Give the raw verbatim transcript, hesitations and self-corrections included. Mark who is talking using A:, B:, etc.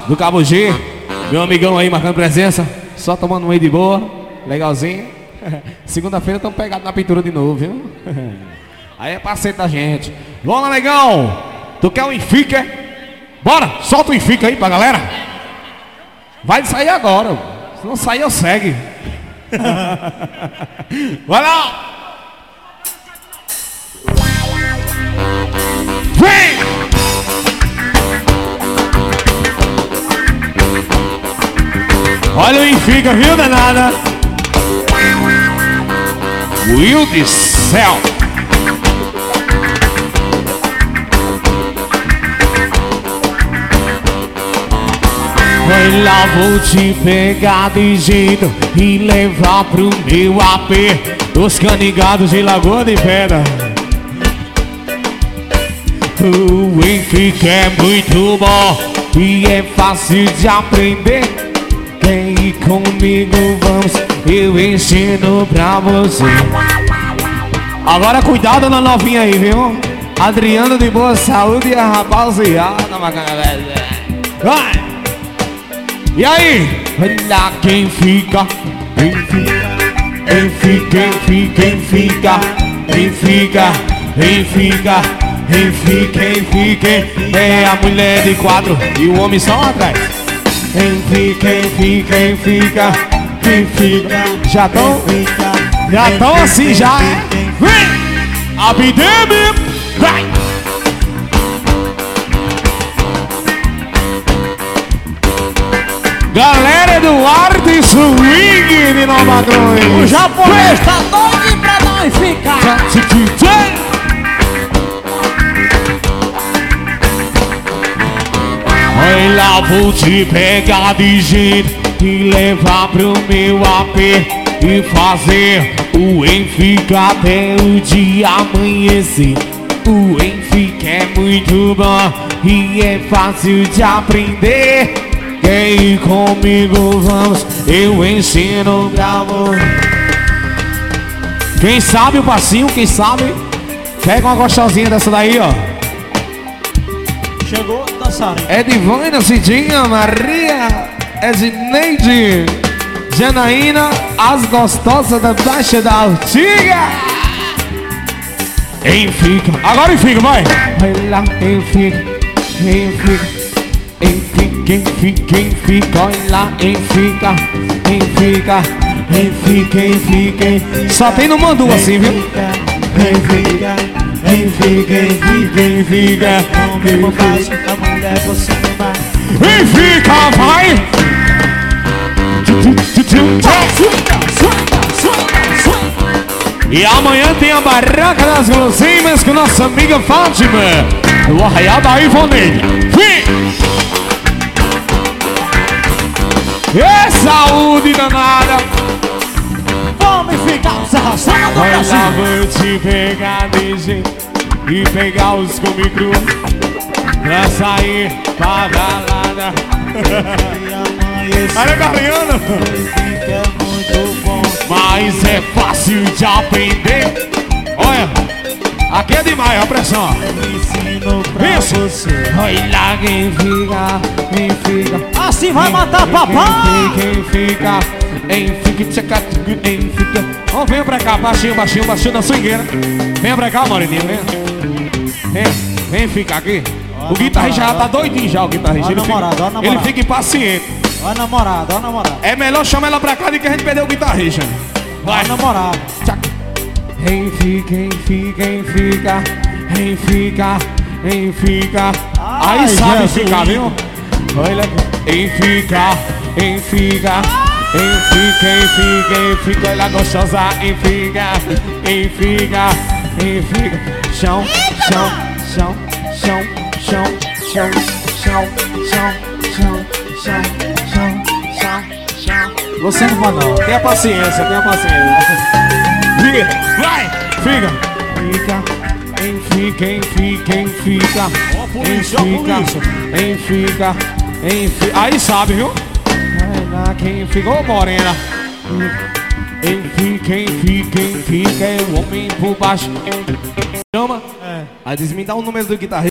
A: do Cabo G. Meu amigão aí marcando presença. Só tomando um aí de boa. Legalzinho. Segunda-feira estamos pegados na pintura de novo, viu? Aí é parceiro da gente. Vamos lá, negão. Tu quer um Infica? Bora, solta o Infica aí pra galera. Vai sair agora. Se não sair, eu segue. Vai lá. Vem! Olha o Infica, viu, danada? Will do céu! Vai lá, vou te pegar de jeito e levar pro meu A P. Os canigados de Lagoa de Pedra. O Infica é muito bom e é fácil de aprender. Vem comigo, vamos, eu ensino pra você. Agora cuidado na novinha aí, viu? Adriano de boa saúde e a rapaziada bacana. Vai! E aí? Olha quem fica, quem fica, quem fica, quem fica, quem fica, quem fica, quem fica, quem fica, quem fica. É a mulher de quatro e o homem só atrás. Quem fica, quem fica, quem fica, quem fica. Já tão, já tão assim já, é? Vem! Abdeme, vai! Galera do Arte Swing de Nova Cruz.
B: O japonês tá doido pra nós ficar.
A: Olha lá, vou te pegar de jeito e levar pro meu A P e fazer o Infica até o dia amanhecer. O Infica é muito bom e é fácil de aprender. Quer ir comigo, vamos, eu ensino pra você. Quem sabe o passinho, quem sabe, pega uma gostosinha dessa daí, ó.
B: Chegou dançarina.
A: É Divina, Cidinha, Maria, Edneide, Janaína, as gostosas da Baixa da Ortiga. Infica, agora Infica, vai. Vai lá, Infica, Infica. Quem fica, quem fica, olha lá, quem fica, quem fica, quem fica, quem fica. Só tem no Mandu assim, viu? Quem fica, quem fica, quem fica, quem fica.
B: Comigo faz a mulher, você não vai.
A: Quem fica, vai! E amanhã tem a Barraca das Guloseimas com nossa amiga Fátima, do Arraial da Ivonilha. Vem! É saúde danada.
B: Vamos ficar se arrastando no
A: Olha,
B: Brasil.
A: vou te pegar de jeito e pegar os comicru pra sair pra balada. Olha, Garriano.
B: Fica muito bom.
A: Mas é fácil de aprender. Olha, aqui é demais, olha a pressão.
B: Eu ensino pra
A: Isso.
B: você.
A: Olha lá quem fica, quem fica.
B: Assim vai matar papai.
A: Quem fica, quem fica, tchaca, quem fica. Ó, venha pra cá, baixinho, baixinho, baixinho na swingueira. Venha pra cá, Moreninho, venha. Vem, vem ficar aqui. O guitarrista já tá doidinho já, o guitarrista. Ele fica, ele fica impaciente.
B: Ó namorado, ó namorado.
A: É melhor chamar ela pra cá do que a gente perder o guitarrista. Vai,
B: Ó namorado.
A: quem fica, quem fica, quem fica, quem fica, quem fica.
B: Ai,
A: Aí sabe
B: Jesus.
A: ficar, viu? Olha, quem fica, quem fica, quem fica, quem fica, quem fica. Olha a gostosa, quem fica, quem fica, quem fica. Chão, chão, chão, chão, chão, chão, chão, chão, chão, chão, chão, chão, chão.
B: Você não vai não.
A: Tenha paciência, tenha paciência. Fica, vai, fica. Fica, quem fica, quem fica, quem fica. Quem fica, quem fica, quem fica. Aí sabe, viu? Vai lá, quem fica, ô morena. Quem fica, quem fica, quem fica. É o homem por baixo. Chama.
B: É.
A: Aí diz, me dá o número do guitarrista.